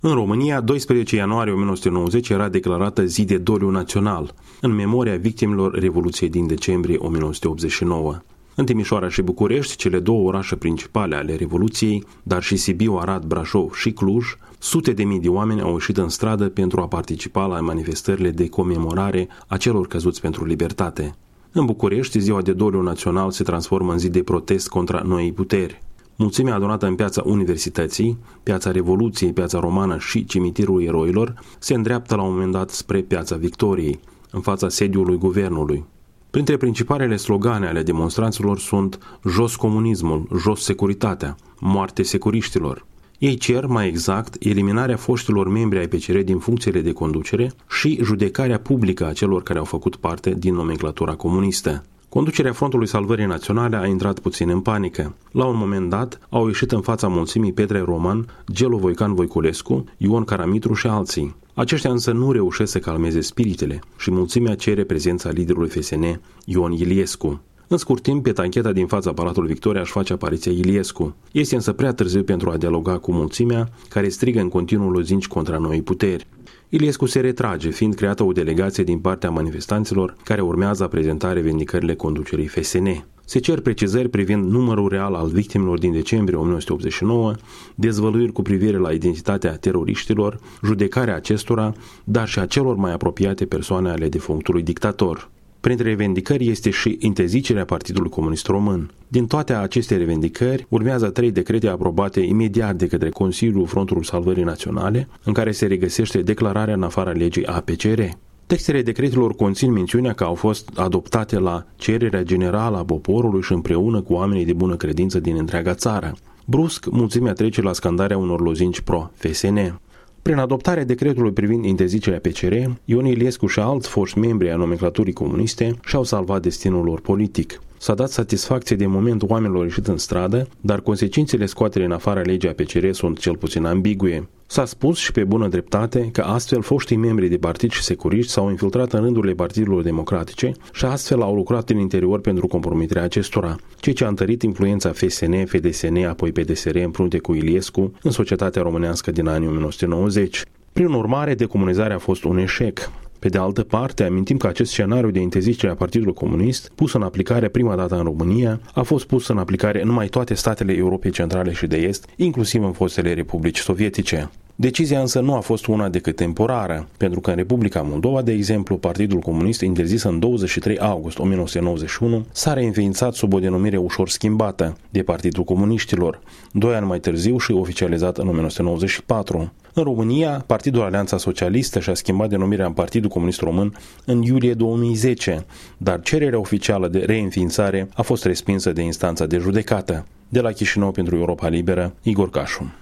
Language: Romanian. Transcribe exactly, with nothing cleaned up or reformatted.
În România, doisprezece ianuarie o mie nouă sute nouăzeci era declarată zi de doliu național, în memoria victimelor Revoluției din decembrie o mie nouă sute optzeci și nouă. În Timișoara și București, cele două orașe principale ale Revoluției, dar și Sibiu, Arad, Brașov și Cluj, sute de mii de oameni au ieșit în stradă pentru a participa la manifestările de comemorare a celor căzuți pentru libertate. În București, ziua de doliu național se transformă în zi de protest contra noii puteri. Mulțimea adunată în piața Universității, piața Revoluției, piața Romană și cimitirul eroilor se îndreaptă la un moment dat spre piața Victoriei, în fața sediului guvernului. Printre principalele slogane ale demonstranților sunt jos comunismul, jos securitatea, moarte securiștilor. Ei cer, mai exact, eliminarea foștilor membri ai P C R din funcțiile de conducere și judecarea publică a celor care au făcut parte din nomenclatura comunistă. Conducerea Frontului Salvării Naționale a intrat puțin în panică. La un moment dat, au ieșit în fața mulțimii Petre Roman, Gelu Voican Voiculescu, Ion Caramitru și alții. Aceștia însă nu reușesc să calmeze spiritele și mulțimea cere prezența liderului F S N, Ion Iliescu. În scurt timp, pe tancheta din fața Palatului Victoria își face apariția Iliescu. Este însă prea târziu pentru a dialoga cu mulțimea, care strigă în continuu lozinci contra noii puteri. Iliescu se retrage, fiind creată o delegație din partea manifestanților care urmează a prezenta revendicările conducerii F S N. Se cer precizări privind numărul real al victimelor din decembrie o mie nouă sute optzeci și nouă, dezvăluiri cu privire la identitatea teroriștilor, judecarea acestora, dar și a celor mai apropiate persoane ale defunctului dictator. Printre revendicări este și interzicerea Partidului Comunist Român. Din toate aceste revendicări, urmează trei decrete aprobate imediat de către Consiliul Frontului Salvării Naționale, în care se regăsește declararea în afara legii a P C R. Textele decretelor conțin mențiunea că au fost adoptate la cererea generală a poporului și împreună cu oamenii de bună credință din întreaga țară. Brusc, mulțimea trece la scandarea unor lozinci pro-F S N. Prin adoptarea decretului privind interzicerea P C R, Ion Iliescu și alți foști membri ai nomenclaturii comuniste și-au salvat destinul lor politic. S-a dat satisfacție de moment oamenilor ieșit în stradă, dar consecințele scoaterii în afara legii a P C R sunt cel puțin ambigue. S-a spus și pe bună dreptate că astfel foștii membri de partid și securiști s-au infiltrat în rândurile partidelor democratice și astfel au lucrat în interior pentru compromiterea acestora, ceea ce a întărit influența F S N, F D S N, apoi P D S R împreună cu Iliescu în societatea românească din anii o mie nouă sute nouăzeci. Prin urmare, decomunizarea a fost un eșec. Pe de altă parte, amintim că acest scenariu de interzicere a Partidului Comunist, pus în aplicare prima dată în România, a fost pus în aplicare în numai toate statele Europei Centrale și de Est, inclusiv în fostele republici sovietice. Decizia însă nu a fost una decât temporară, pentru că în Republica Moldova, de exemplu, Partidul Comunist, interzis în douăzeci și trei august o mie nouă sute nouăzeci și unu, s-a reînființat sub o denumire ușor schimbată, de Partidul Comuniștilor, doi ani mai târziu și oficializat în o mie nouă sute nouăzeci și patru. În România, Partidul Alianța Socialistă și-a schimbat denumirea în Partidul Comunist Român în iulie două mii zece, dar cererea oficială de reînființare a fost respinsă de instanța de judecată. De la Chișinău pentru Europa Liberă, Igor Cașu.